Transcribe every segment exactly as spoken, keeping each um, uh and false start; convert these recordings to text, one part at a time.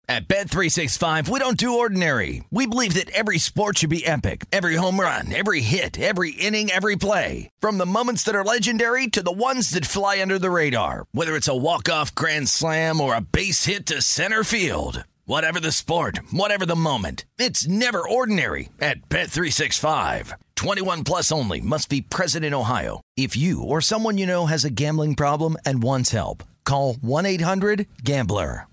At Bet three sixty-five, we don't do ordinary. We believe that every sport should be epic. Every home run, every hit, every inning, every play. From the moments that are legendary to the ones that fly under the radar. Whether it's a walk-off grand slam or a base hit to center field. Whatever the sport, whatever the moment. It's never ordinary at Bet three sixty-five. twenty-one plus only. Must be present in Ohio. If you or someone you know has a gambling problem and wants help, call one eight hundred gambler.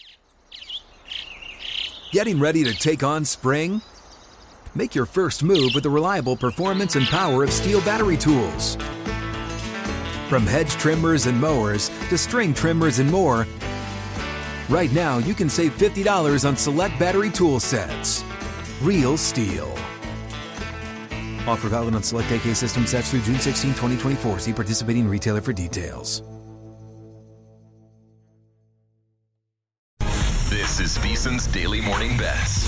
Getting ready to take on spring? Make your first move with the reliable performance and power of Steel battery tools. From hedge trimmers and mowers to string trimmers and more, right now you can save fifty dollars on select battery tool sets. Real Steel. Offer valid on select A K system sets through June sixteenth, twenty twenty-four. See participating retailer for details. This is VSiN's Daily Morning Bets.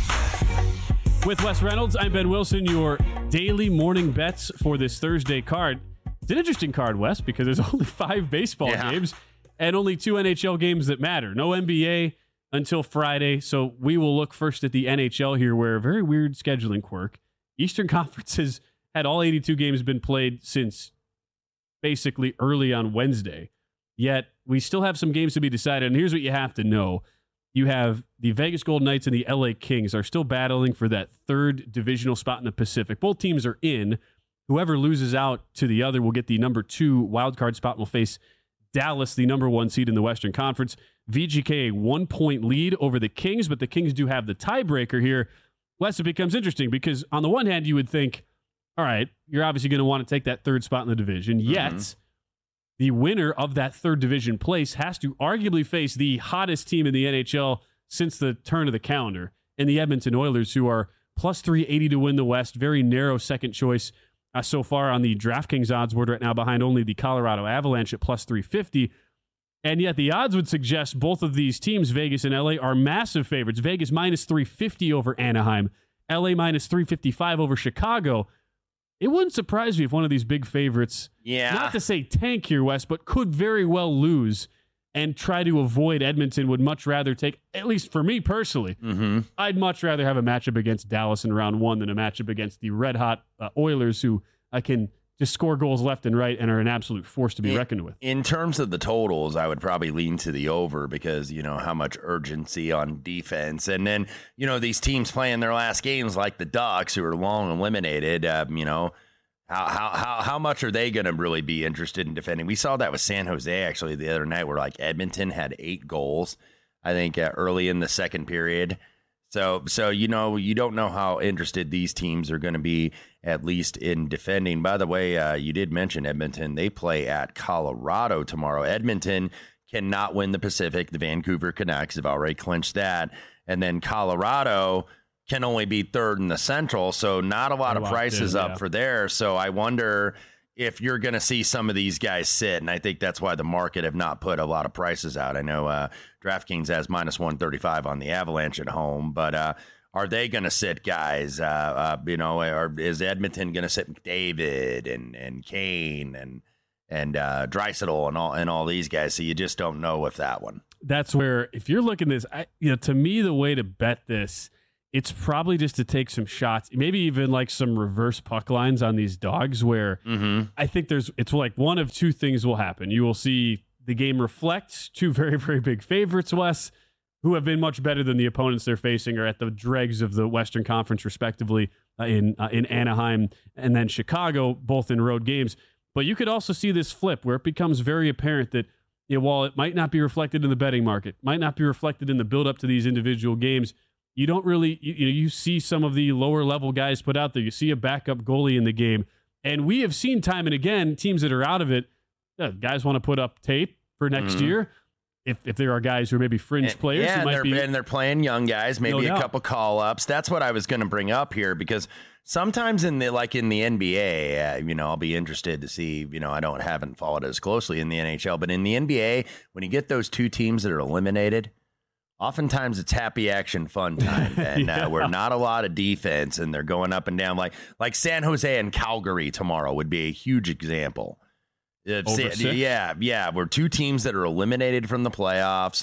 With Wes Reynolds, I'm Ben Wilson, your Daily Morning Bets for this Thursday card. It's an interesting card, Wes, because there's only five baseball yeah. games and only two N H L games that matter. No N B A until Friday, so we will look first at the N H L here, where a very weird scheduling quirk. Eastern Conference has had all eighty-two games been played since basically early on Wednesday. Yet, we still have some games to be decided, and here's what you have to know. You have the Vegas Golden Knights and the L A Kings are still battling for that third divisional spot in the Pacific. Both teams are in. Whoever loses out to the other will get the number two wildcard spot and will face Dallas, the number one seed in the Western Conference. V G K, a one-point lead over the Kings, but the Kings do have the tiebreaker here. Wes, it becomes interesting because on the one hand, you would think, all right, you're obviously going to want to take that third spot in the division, yet mm-hmm. the winner of that third division place has to arguably face the hottest team in the N H L since the turn of the calendar, in the Edmonton Oilers, who are plus three eighty to win the West. Very narrow second choice uh, so far on the DraftKings odds board right now, behind only the Colorado Avalanche at plus three fifty. And yet the odds would suggest both of these teams, Vegas and L A, are massive favorites. Vegas minus three fifty over Anaheim, L A minus three fifty-five over Chicago. It wouldn't surprise me if one of these big favorites, yeah. not to say tank here, Wes, but could very well lose and try to avoid Edmonton. Would much rather take, at least for me personally, mm-hmm. I'd much rather have a matchup against Dallas in round one than a matchup against the red-hot uh, Oilers, who I can just score goals left and right and are an absolute force to be in, reckoned with. In terms of the totals, I would probably lean to the over because, you know, how much urgency on defense. And then, you know, these teams playing their last games like the Ducks, who are long eliminated, um, you know, how how how how much are they going to really be interested in defending? We saw that with San Jose, actually, the other night, where, like, Edmonton had eight goals, I think, uh, early in the second period. So, so you know, you don't know how interested these teams are going to be, at least in defending. By the way, uh, you did mention Edmonton. They play at Colorado tomorrow. Edmonton cannot win the Pacific. The Vancouver Canucks have already clinched that. And then Colorado can only be third in the Central, so not a lot of prices in, up yeah. for there. So I wonder if you're going to see some of these guys sit, and I think that's why the market have not put a lot of prices out. I know uh, DraftKings has minus one thirty-five on the Avalanche at home, but uh, are they going to sit guys? Uh, uh, you know, or is Edmonton going to sit McDavid and and Kane and and uh, Draisaitl and all and all these guys? So you just don't know with that one. That's where, if you're looking at this, I, you know, to me, the way to bet this, it's probably just to take some shots, maybe even like some reverse puck lines on these dogs, where mm-hmm. I think there's, it's like one of two things will happen. You will see the game reflect two very, very big favorites, Wes, who have been much better than the opponents they're facing, or at the dregs of the Western Conference, respectively, uh, in uh, in Anaheim and then Chicago, both in road games. But you could also see this flip where it becomes very apparent that, you know, while it might not be reflected in the betting market, might not be reflected in the build-up to these individual games, you don't really, you, you know, you see some of the lower level guys put out there. You see a backup goalie in the game. And we have seen time and again, teams that are out of it, uh, guys want to put up tape for next mm-hmm. year. If if there are guys who are maybe fringe and, players, yeah, who and might they're, be, and they're playing young guys, maybe no a doubt. couple call ups. That's what I was going to bring up here, because sometimes in the like in the N B A, uh, you know, I'll be interested to see. You know, I don't haven't followed as closely in the N H L, but in the N B A, when you get those two teams that are eliminated, oftentimes it's happy action fun time, and yeah. uh, we're not a lot of defense, and they're going up and down. Like like San Jose and Calgary tomorrow would be a huge example. If, Over six? Yeah, yeah, we're two teams that are eliminated from the playoffs.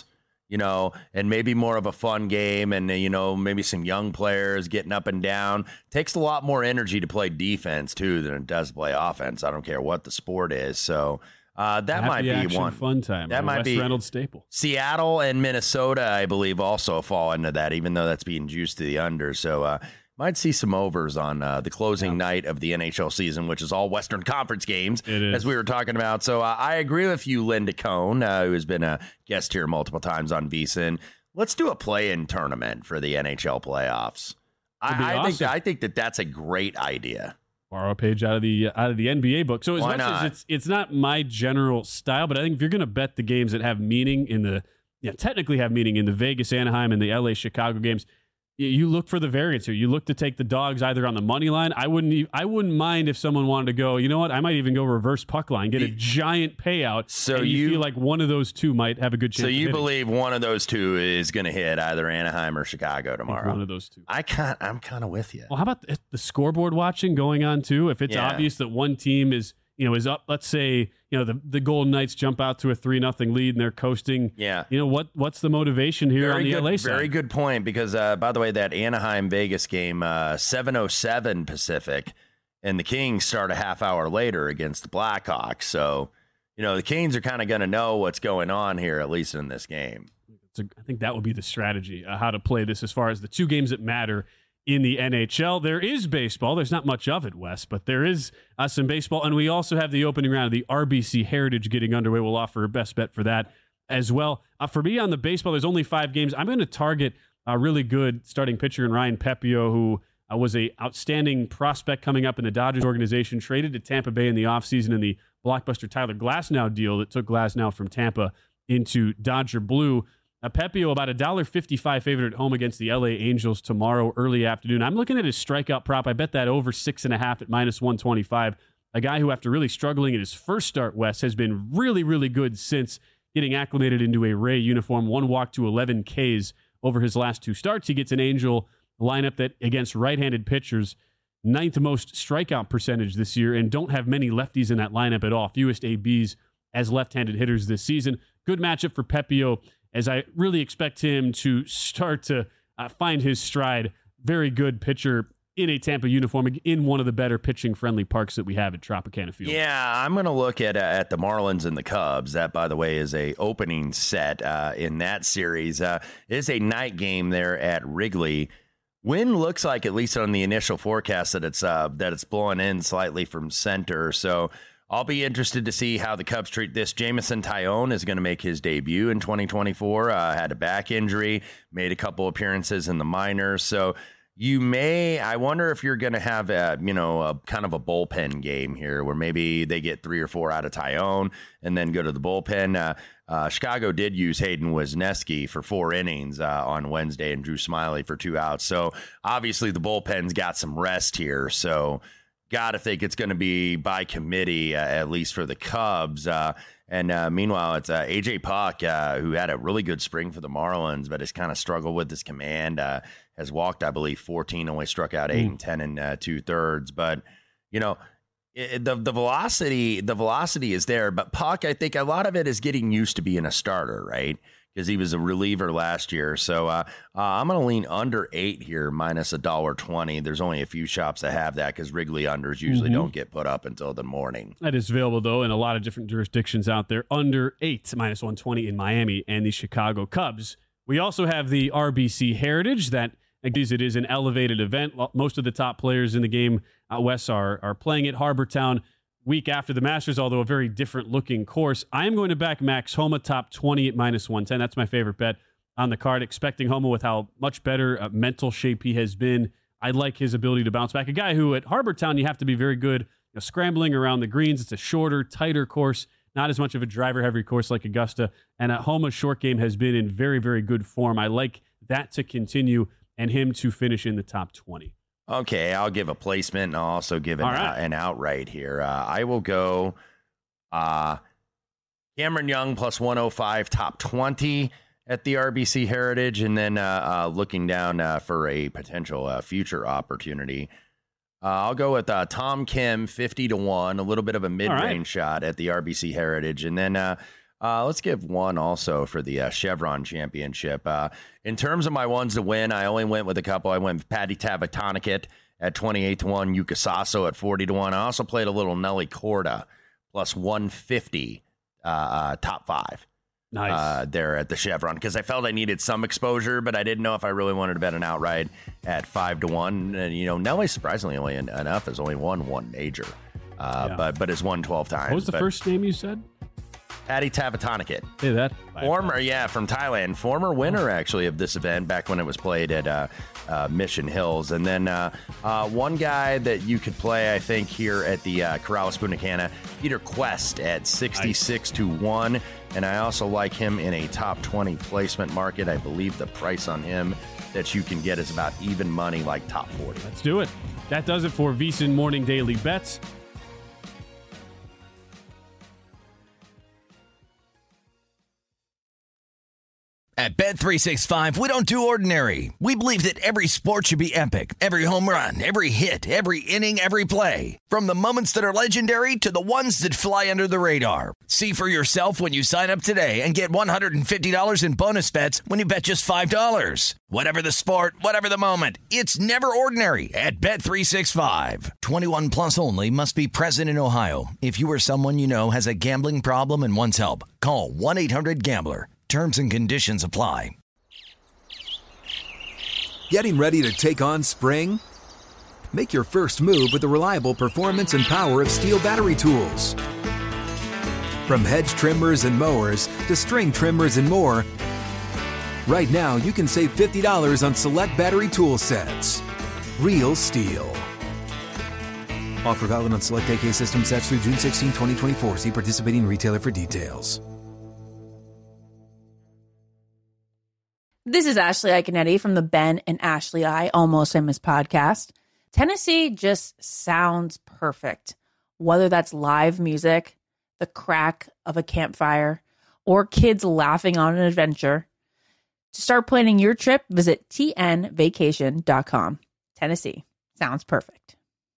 you know, and maybe more of a fun game and, you know, maybe some young players getting up and down. Takes a lot more energy to play defense, too, than it does to play offense. I don't care what the sport is. So uh, that Happy might be action, one. Fun time. That might Wes be Reynolds staple. Seattle and Minnesota, I believe, also fall into that, even though that's being juiced to the under. So uh, might see some overs on uh, the closing yeah. night of the N H L season, which is all Western Conference games, as we were talking about. So uh, I agree with you, Linda Cohn, uh, who has been a guest here multiple times on VSiN. Let's do a play-in tournament for the N H L playoffs. I, I awesome. think that, I think that that's a great idea. Borrow a page out of the out of the N B A book. So as Why much not? as it's it's not my general style, but I think if you're going to bet the games that have meaning in the yeah technically have meaning in the Vegas, Anaheim, and the L A, Chicago games, you look for the variance here. You look to take the dogs either on the money line. I wouldn't. Even, I wouldn't mind if someone wanted to go. You know what? I might even go reverse puck line, get a giant payout. So and you, you feel like one of those two might have a good chance. So of you hitting. believe one of those two is going to hit either Anaheim or Chicago tomorrow? One of those two. I can't. I'm kind of with you. Well, how about the, the scoreboard watching going on too? If it's Yeah. obvious that one team is you know is up, let's say you know the the Golden Knights jump out to a three nothing lead and they're coasting. Yeah. You know what? What's the motivation here Very on the good, L A side? Very good point, because, uh, by the way, that Anaheim-Vegas game, uh, seven oh seven Pacific, and the Kings start a half hour later against the Blackhawks. So, you know, the Kings are kind of going to know what's going on here, at least in this game. It's a, I think that would be the strategy, uh, how to play this as far as the two games that matter in the N H L. There is baseball. There's not much of it, Wes, but there is uh, some baseball. And we also have the opening round of the R B C Heritage getting underway. We'll offer a best bet for that as well. Uh, for me on the baseball, there's only five games. I'm going to target a really good starting pitcher in Ryan Pepiot, who uh, was a outstanding prospect coming up in the Dodgers organization, traded to Tampa Bay in the offseason in the blockbuster Tyler Glasnow deal that took Glasnow from Tampa into Dodger Blue. Uh, Pepiot, about a one dollar fifty-five favorite at home against the L A Angels tomorrow early afternoon. I'm looking at his strikeout prop. I bet that over six and a half at minus one twenty-five. A guy who, after really struggling in his first start, Wes, has been really, really good since getting acclimated into a Ray uniform. One walk to eleven Ks over his last two starts. He gets an Angel lineup that, against right-handed pitchers, ninth most strikeout percentage this year, and don't have many lefties in that lineup at all. Fewest A Bs as left-handed hitters this season. Good matchup for Pepiot, as I really expect him to start to uh, find his stride. Very good pitcher in a Tampa uniform in one of the better pitching-friendly parks that we have at Tropicana Field. Yeah, I'm going to look at uh, at the Marlins and the Cubs. That, by the way, is a opening set uh, in that series. Uh, it is a night game there at Wrigley. Wind looks like, at least on the initial forecast, that it's uh, that it's blowing in slightly from center. So I'll be interested to see how the Cubs treat this. Jameson Taillon is going to make his debut in twenty twenty-four. Uh, had a back injury, made a couple appearances in the minors. So you may, I wonder if you're going to have a, you know, a kind of a bullpen game here where maybe they get three or four out of Taillon and then go to the bullpen. Uh, uh, Chicago did use Hayden Wesneski for four innings uh, on Wednesday and Drew Smyly for two outs. So obviously the bullpen's got some rest here. So got to think it's going to be by committee, uh, at least for the Cubs. Uh, and uh, meanwhile, it's uh, A J Puck, uh, who had a really good spring for the Marlins, but has kind of struggled with his command. Uh, has walked, I believe, fourteen, only struck out eight mm. and ten and uh, two thirds. But, you know, it, the the velocity, the velocity is there. But Puck, I think a lot of it is getting used to being a starter, right? Because he was a reliever last year. So uh, uh, I'm going to lean under eight here, minus one dollar twenty. There's only a few shops that have that because Wrigley unders usually mm-hmm. don't get put up until the morning. That is available, though, in a lot of different jurisdictions out there. Under eight, minus one twenty in Miami and the Chicago Cubs. We also have the R B C Heritage that, it is an elevated event. Most of the top players in the game out west are, are playing at Harbor Town week after the Masters, although a very different looking course. I am going to back Max Homa top twenty at minus one ten. That's my favorite bet on the card. Expecting Homa with how much better uh, mental shape he has been. I like his ability to bounce back. A guy who at Harbor Town, you have to be very good you know, scrambling around the greens. It's a shorter, tighter course, not as much of a driver-heavy course like Augusta. And at Homa's short game has been in very, very good form. I like that to continue and him to finish in the top twenty. Okay, I'll give a placement, and I'll also give an, right. uh, an outright here. Uh, I will go uh, Cameron Young plus one oh five, top twenty at the R B C Heritage, and then uh, uh, looking down uh, for a potential uh, future opportunity. Uh, I'll go with uh, Tom Kim, fifty to one, a little bit of a mid-range right. shot at the R B C Heritage, and then uh, Uh, let's give one also for the uh, Chevron Championship. Uh, in terms of my ones to win, I only went with a couple. I went with Patty Tavatanakit at twenty-eight to one, Yuka Sasso at forty to one. I also played a little Nelly Korda plus one fifty uh, uh, top five. Nice. Uh, there at the Chevron because I felt I needed some exposure, but I didn't know if I really wanted to bet an outright at five to one. And, you know, Nelly surprisingly only enough has only won one major, uh, yeah. but but has won twelve times. What was the but, first name you said? Patty Tavatanakit. Hey, that former, yeah, from Thailand, former winner actually of this event back when it was played at uh, uh, Mission Hills. And then uh, uh, one guy that you could play, I think, here at the uh, Corrales Punta Cana, Peter Quest at sixty-six to one. And I also like him in a top twenty placement market. I believe the price on him that you can get is about even money, like top forty. Let's do it. That does it for VSiN Morning Daily Bets. At Bet three sixty-five, we don't do ordinary. We believe that every sport should be epic. Every home run, every hit, every inning, every play. From the moments that are legendary to the ones that fly under the radar. See for yourself when you sign up today and get one hundred fifty dollars in bonus bets when you bet just five dollars. Whatever the sport, whatever the moment, it's never ordinary at Bet three sixty-five. twenty-one plus only. Must be present in Ohio. If you or someone you know has a gambling problem and wants help, call one eight hundred gambler. Terms and conditions apply. Getting ready to take on spring? Make your first move with the reliable performance and power of Steel battery tools. From hedge trimmers and mowers to string trimmers and more, right now you can save fifty dollars on select battery tool sets. Real Steel. Offer valid on select A K system sets through June sixteenth, twenty twenty-four. See participating retailer for details. This is Ashley Iconetti from the Ben and Ashley I Almost Famous podcast. Tennessee just sounds perfect. Whether that's live music, the crack of a campfire, or kids laughing on an adventure. To start planning your trip, visit T N vacation dot com. Tennessee sounds perfect.